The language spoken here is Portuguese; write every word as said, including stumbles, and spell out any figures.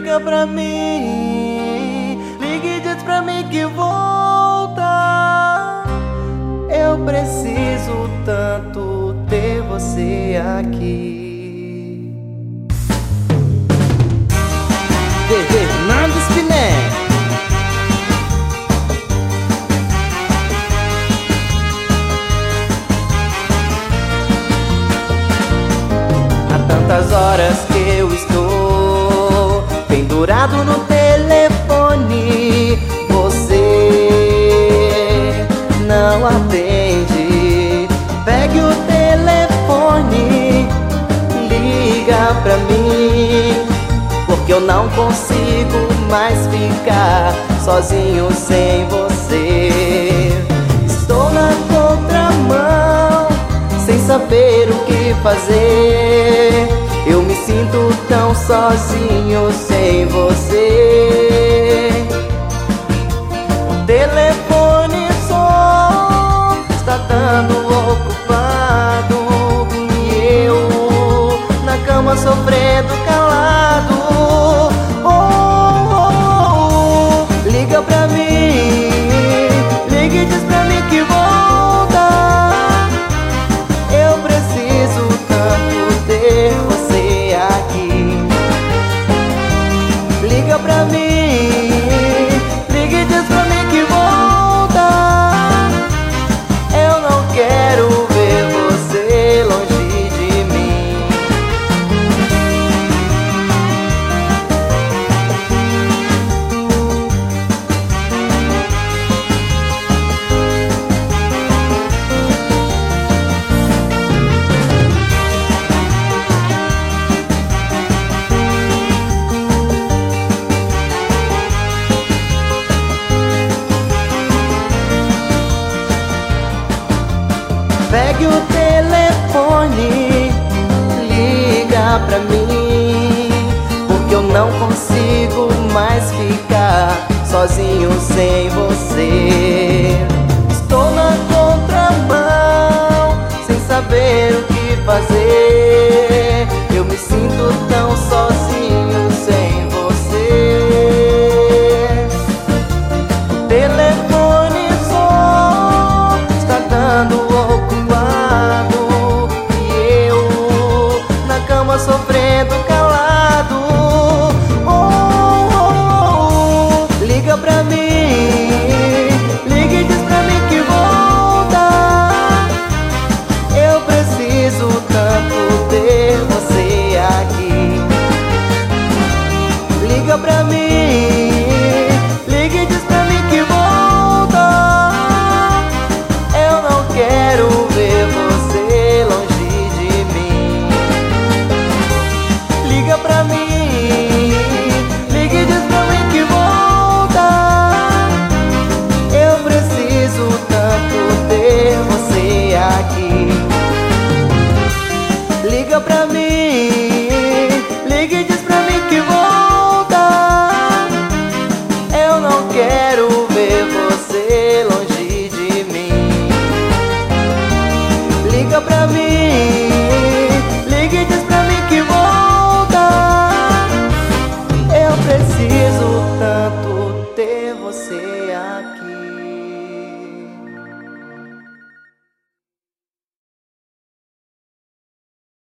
Liga pra mim, liga e diz pra mim que volta. Eu preciso tanto ter você aqui. Fernando Spinelli. Há tantas horas que eu estou pendurado no telefone, você não atende. Pegue o telefone, liga pra mim, porque eu não consigo mais ficar sozinho sem você. Estou na contramão, sem saber o que fazer. Eu me sinto tão sozinho sem você. O telefone só está dando ocupado, e eu na cama sofrendo calado. Oh, oh, oh. Liga pra mim, liga e diz pra mim que volta. Eu preciso tanto ter você aqui. Liga pra mim, liga e diz pra mim que volta. Eu não quero ver você longe de mim. Pegue o telefone, liga pra mim, porque eu não consigo mais ficar sozinho sem você. Estou na contramão, sem saber o que fazer. Eu me sinto tão sozinho sem você. O telefone só está dando ocupado, e eu na cama sofrendo calado. Oh, oh, oh. Liga pra mim, liga e diz pra mim que volta. Eu preciso tanto ter você aqui. Liga pra mim, liga e diz pra mim que volta. Eu não quero ver você longe de mim. Liga pra mim, liga e diz pra mim que volta. Eu preciso tanto ter você aqui. Liga pra mim,